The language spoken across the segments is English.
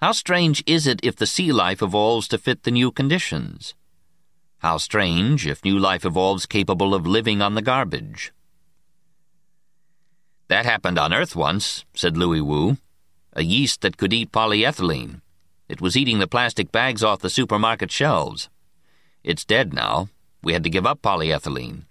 How strange is it if the sea life evolves to fit the new conditions? How strange if new life evolves capable of living on the garbage. That happened on Earth once, said Louis Wu. A yeast that could eat polyethylene. It was eating the plastic bags off the supermarket shelves. It's dead now. We had to give up polyethylene.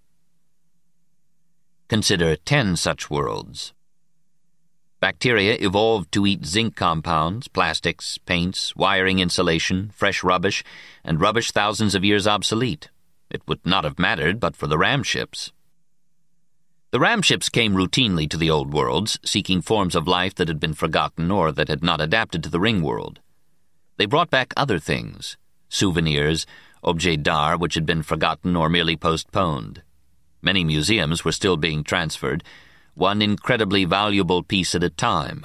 Consider 10 such worlds. Bacteria evolved to eat zinc compounds, plastics, paints, wiring insulation, fresh rubbish, and rubbish thousands of years obsolete. It would not have mattered but for the ram ships. The ram ships came routinely to the old worlds, seeking forms of life that had been forgotten or that had not adapted to the ring world. They brought back other things, souvenirs, objets d'art which had been forgotten or merely postponed. Many museums were still being transferred, one incredibly valuable piece at a time.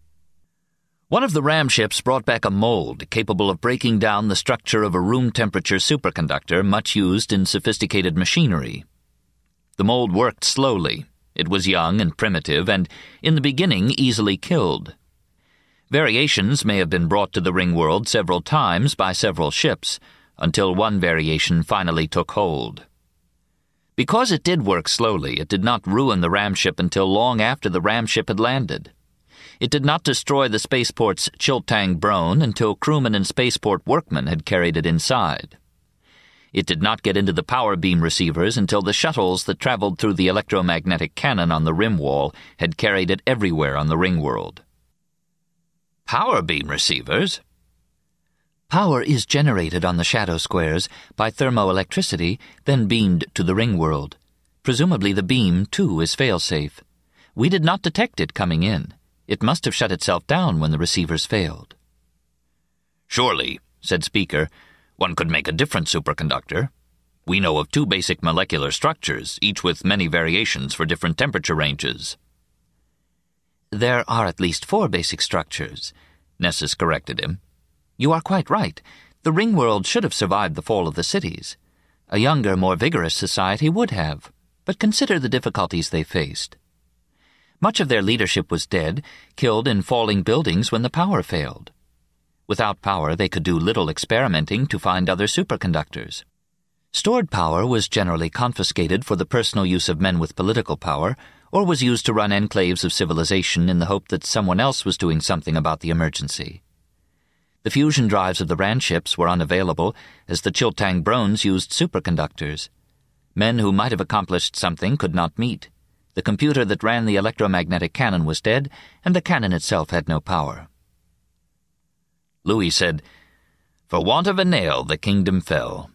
One of the ram ships brought back a mold capable of breaking down the structure of a room-temperature superconductor much used in sophisticated machinery. The mold worked slowly. It was young and primitive, and, in the beginning, easily killed. Variations may have been brought to the ring world several times by several ships, until one variation finally took hold. Because it did work slowly, it did not ruin the ram ship until long after the ram ship had landed. It did not destroy the spaceport's Chiltang Brone until crewmen and spaceport workmen had carried it inside. It did not get into the power beam receivers until the shuttles that traveled through the electromagnetic cannon on the rim wall had carried it everywhere on the ring world. Power beam receivers? Power is generated on the shadow squares by thermoelectricity, then beamed to the ring world. Presumably the beam, too, is fail-safe. We did not detect it coming in. It must have shut itself down when the receivers failed. Surely, said Speaker, one could make a different superconductor. We know of 2 basic molecular structures, each with many variations for different temperature ranges. There are at least 4 basic structures, Nessus corrected him. You are quite right. The ring world should have survived the fall of the cities. A younger, more vigorous society would have, but consider the difficulties they faced. Much of their leadership was dead, killed in falling buildings when the power failed. Without power, they could do little experimenting to find other superconductors. Stored power was generally confiscated for the personal use of men with political power, or was used to run enclaves of civilization in the hope that someone else was doing something about the emergency. The fusion drives of the ram ships were unavailable, as the Chiltang Brones used superconductors. Men who might have accomplished something could not meet. The computer that ran the electromagnetic cannon was dead, and the cannon itself had no power. Louis said, "For want of a nail the kingdom fell."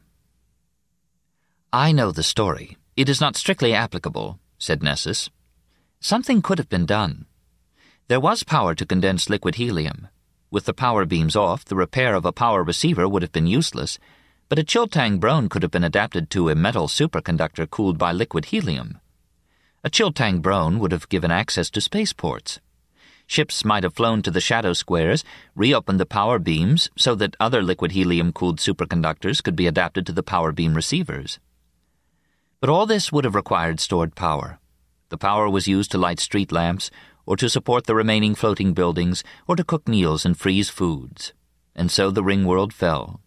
I know the story. It is not strictly applicable, said Nessus. Something could have been done. There was power to condense liquid helium. With the power beams off, the repair of a power receiver would have been useless, but a Chiltang Brone could have been adapted to a metal superconductor cooled by liquid helium. A Chiltang Brone would have given access to spaceports. Ships might have flown to the shadow squares, reopened the power beams so that other liquid helium-cooled superconductors could be adapted to the power beam receivers. But all this would have required stored power. The power was used to light street lamps, or to support the remaining floating buildings, or to cook meals and freeze foods. And so the ring world fell.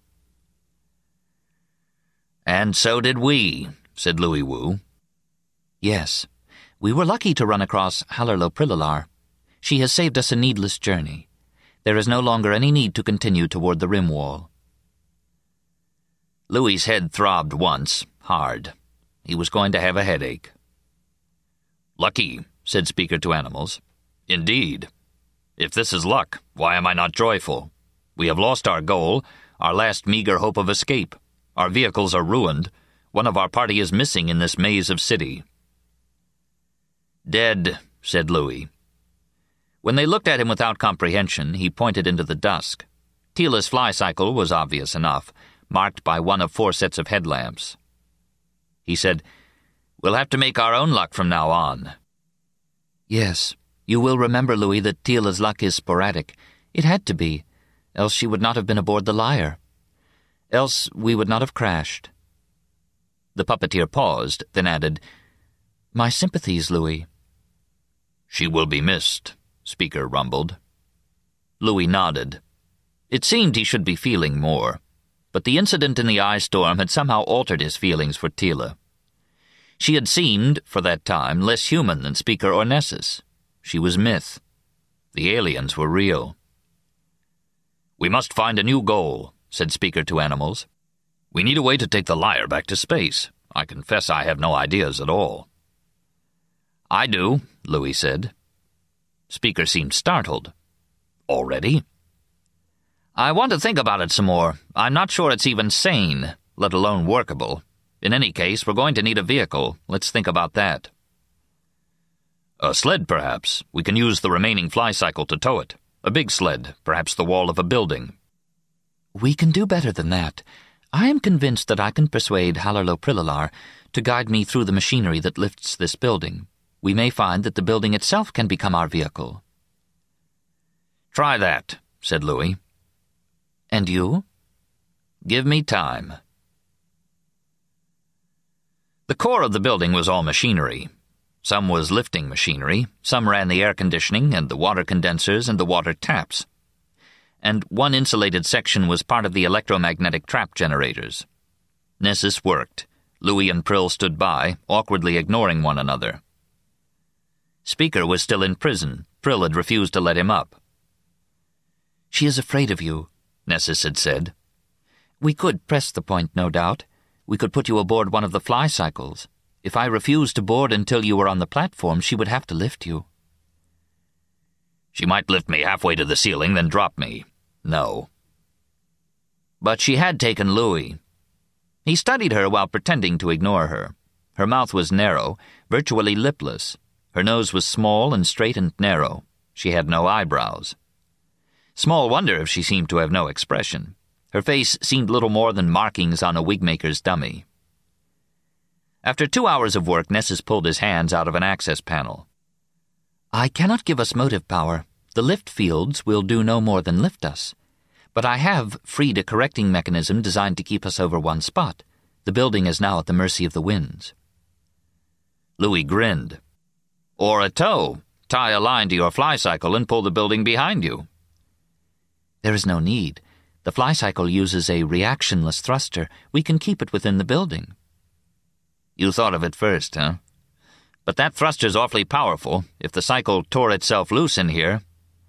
"And so did we," said Louis Wu. "Yes. We were lucky to run across Hallerlo-Prililar. She has saved us a needless journey. There is no longer any need to continue toward the rim wall." Louis's head throbbed once, hard. He was going to have a headache. "Lucky," said Speaker to Animals. "Indeed. If this is luck, why am I not joyful? We have lost our goal, our last meager hope of escape. Our vehicles are ruined. One of our party is missing in this maze of city." "Dead," said Louis. When they looked at him without comprehension, he pointed into the dusk. Tila's fly cycle was obvious enough, marked by one of 4 sets of headlamps. He said, "We'll have to make our own luck from now on." "Yes, you will remember, Louis, that Tila's luck is sporadic. It had to be, else she would not have been aboard the Lyre. Else we would not have crashed." The puppeteer paused, then added, "My sympathies, Louis." "She will be missed," Speaker rumbled. Louis nodded. It seemed he should be feeling more, but the incident in the ice storm had somehow altered his feelings for Tila. She had seemed, for that time, less human than Speaker or Nessus. She was myth. The aliens were real. "We must find a new goal," said Speaker to Animals. "We need a way to take the Lyre back to space. I confess I have no ideas at all." "I do," Louis said. Speaker seemed startled. "Already?" "I want to think about it some more. I'm not sure it's even sane, let alone workable. In any case, we're going to need a vehicle. Let's think about that." "A sled, perhaps. We can use the remaining fly cycle to tow it. A big sled, perhaps the wall of a building." "We can do better than that. I am convinced that I can persuade Hallerlo to guide me through the machinery that lifts this building. We may find that the building itself can become our vehicle." "Try that," said Louis. "And you?" "Give me time." The core of the building was all machinery. Some was lifting machinery, some ran the air conditioning and the water condensers and the water taps. And one insulated section was part of the electromagnetic trap generators. Nessus worked. Louis and Prill stood by, awkwardly ignoring one another. Speaker was still in prison. Prill had refused to let him up. "She is afraid of you," Nessus had said. "We could press the point, no doubt. We could put you aboard one of the fly cycles. If I refused to board until you were on the platform, she would have to lift you." "She might lift me halfway to the ceiling, then drop me. No." But she had taken Louis. He studied her while pretending to ignore her. Her mouth was narrow, virtually lipless. Her nose was small and straight and narrow. She had no eyebrows. Small wonder if she seemed to have no expression. Her face seemed little more than markings on a wigmaker's dummy. After 2 hours of work, Nessus pulled his hands out of an access panel. "I cannot give us motive power. The lift fields will do no more than lift us. But I have freed a correcting mechanism designed to keep us over one spot. The building is now at the mercy of the winds." Louis grinned. "Or a tow. Tie a line to your fly cycle and pull the building behind you." "There is no need. The fly cycle uses a reactionless thruster. We can keep it within the building." "You thought of it first, huh? But that thruster's awfully powerful. If the cycle tore itself loose in here—"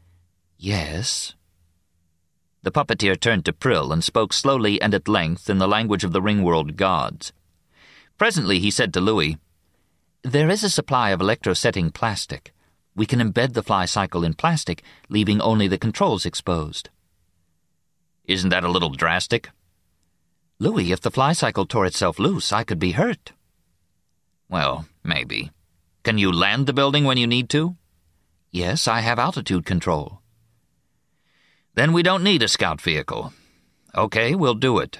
"Yes." The puppeteer turned to Prill and spoke slowly and at length in the language of the Ringworld gods. Presently he said to Louis, "There is a supply of electrosetting plastic. We can embed the fly cycle in plastic, leaving only the controls exposed." "Isn't that a little drastic?" "Louis, if the fly cycle tore itself loose, I could be hurt." "Well, maybe. Can you land the building when you need to?" "Yes, I have altitude control." "Then we don't need a scout vehicle. Okay, we'll do it."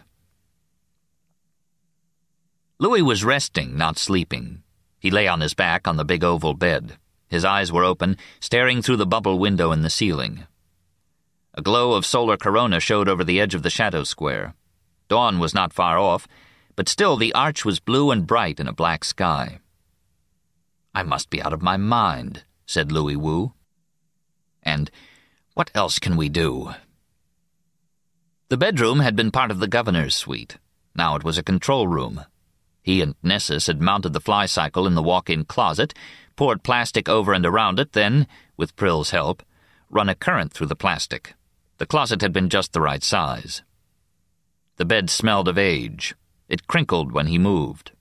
Louis was resting, not sleeping. He lay on his back on the big oval bed. His eyes were open, staring through the bubble window in the ceiling. A glow of solar corona showed over the edge of the shadow square. Dawn was not far off, but still the arch was blue and bright in a black sky. "I must be out of my mind," said Louis Wu. And what else can we do? The bedroom had been part of the governor's suite. Now it was a control room. He and Nessus had mounted the fly cycle in the walk-in closet, poured plastic over and around it, then, with Prill's help, run a current through the plastic. The closet had been just the right size. The bed smelled of age. It crinkled when he moved.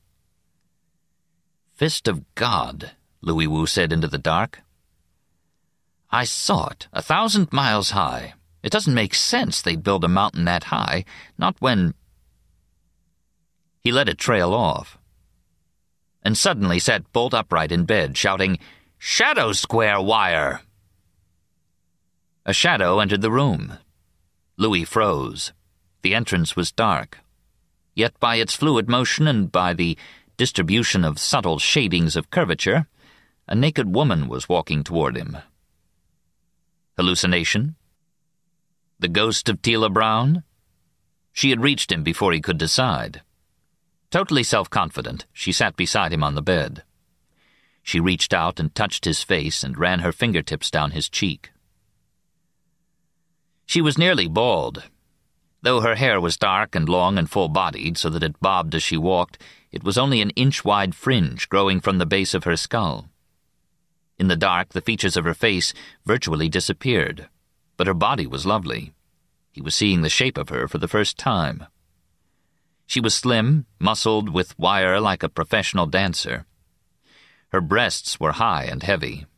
"Fist of God," Louis Wu said into the dark. "I saw it, 1,000 miles high. It doesn't make sense they'd build a mountain that high, not when—" He let it trail off, and suddenly sat bolt upright in bed, shouting, "Shadow Square wire!" A shadow entered the room. Louis froze. The entrance was dark. Yet by its fluid motion and by the distribution of subtle shadings of curvature, a naked woman was walking toward him. Hallucination? The ghost of Tila Brown? She had reached him before he could decide. Totally self-confident, she sat beside him on the bed. She reached out and touched his face and ran her fingertips down his cheek. She was nearly bald. Though her hair was dark and long and full-bodied so that it bobbed as she walked, it was only an inch-wide fringe growing from the base of her skull. In the dark, the features of her face virtually disappeared, but her body was lovely. He was seeing the shape of her for the first time. She was slim, muscled, with wire like a professional dancer. Her breasts were high and heavy.